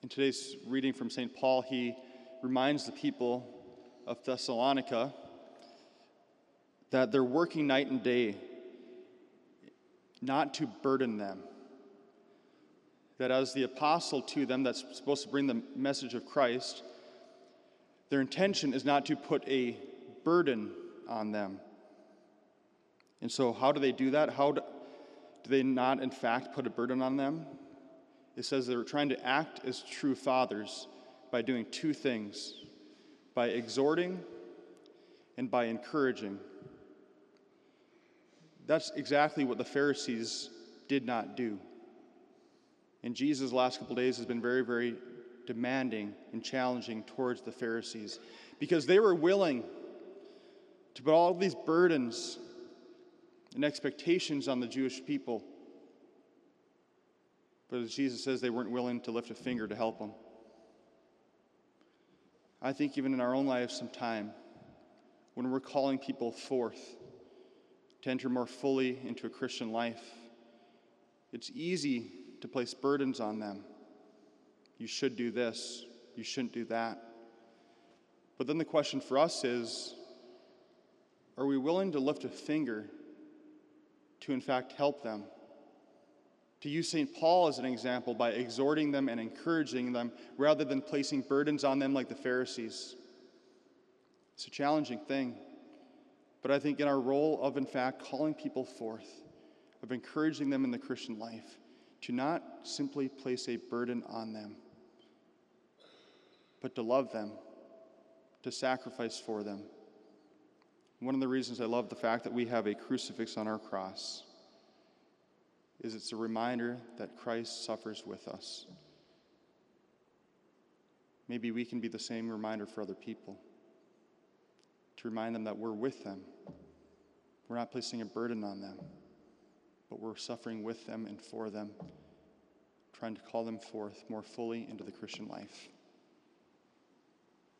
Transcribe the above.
In today's reading from St. Paul, he reminds the people of Thessalonica that they're working night and day not to burden them. That as the apostle to them that's supposed to bring the message of Christ, their intention is not to put a burden on them. And so how do they do that? How do they not, in fact, put a burden on them? It says they were trying to act as true fathers by doing two things: by exhorting and by encouraging. That's exactly what the Pharisees did not do. And Jesus, the last couple of days, has been very, very demanding and challenging towards the Pharisees because they were willing to put all these burdens and expectations on the Jewish people. But as Jesus says, they weren't willing to lift a finger to help them. I think even in our own lives sometime, when we're calling people forth to enter more fully into a Christian life, it's easy to place burdens on them. You should do this, you shouldn't do that. But then the question for us is, are we willing to lift a finger to in fact help them? To use St. Paul as an example by exhorting them and encouraging them rather than placing burdens on them like the Pharisees. It's a challenging thing. But I think in our role of, in fact, calling people forth, of encouraging them in the Christian life, to not simply place a burden on them, but to love them, to sacrifice for them. One of the reasons I love the fact that we have a crucifix on our cross is it's a reminder that Christ suffers with us. Maybe we can be the same reminder for other people, to remind them that we're with them. We're not placing a burden on them, but we're suffering with them and for them, trying to call them forth more fully into the Christian life.